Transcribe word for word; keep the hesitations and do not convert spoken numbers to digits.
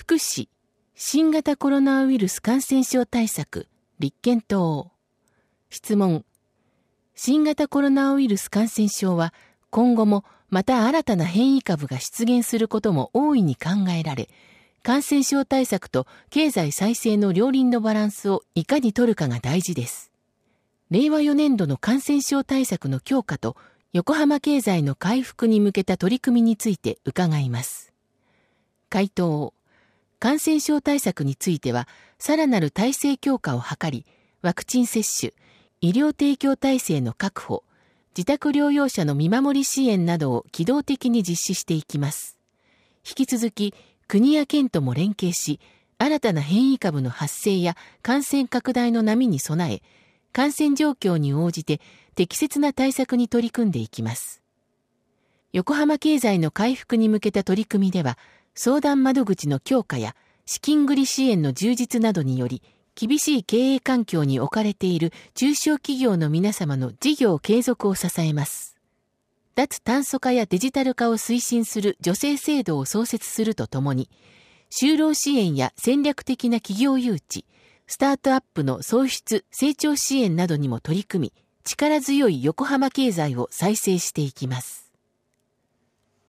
福祉、新型コロナウイルス感染症対策、立憲党。質問。新型コロナウイルス感染症は今後もまた新たな変異株が出現することも大いに考えられ、感染症対策と経済再生の両輪のバランスをいかに取るかが大事です。れいわよねんどの感染症対策の強化と横浜経済の回復に向けた取り組みについて伺います。回答。感染症対策については、さらなる体制強化を図り、ワクチン接種、医療提供体制の確保、自宅療養者の見守り支援などを機動的に実施していきます。引き続き、国や県とも連携し、新たな変異株の発生や感染拡大の波に備え、感染状況に応じて適切な対策に取り組んでいきます。横浜経済の回復に向けた取り組みでは、相談窓口の強化や資金繰り支援の充実などにより、厳しい経営環境に置かれている中小企業の皆様の事業継続を支えます。脱炭素化やデジタル化を推進する助成制度を創設するとともに、就労支援や戦略的な企業誘致、スタートアップの創出・成長支援などにも取り組み、力強い横浜経済を再生していきます。